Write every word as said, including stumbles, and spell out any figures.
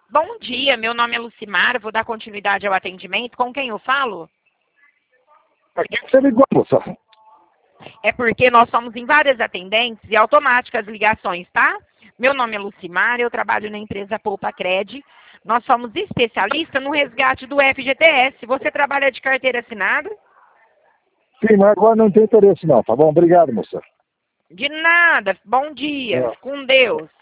Bom dia, meu nome é Lucimar, vou dar continuidade ao atendimento. Com quem eu falo? Por que você ligou, moça? É porque nós somos em várias atendentes e automáticas ligações, tá? Meu nome é Lucimar, eu trabalho na empresa Poupa Cred. Nós somos especialistas no resgate do F G T S. Você trabalha de carteira assinada? Sim, mas agora não tem interesse não, tá bom? Obrigado, moça. De nada. Bom dia. É. Com Deus.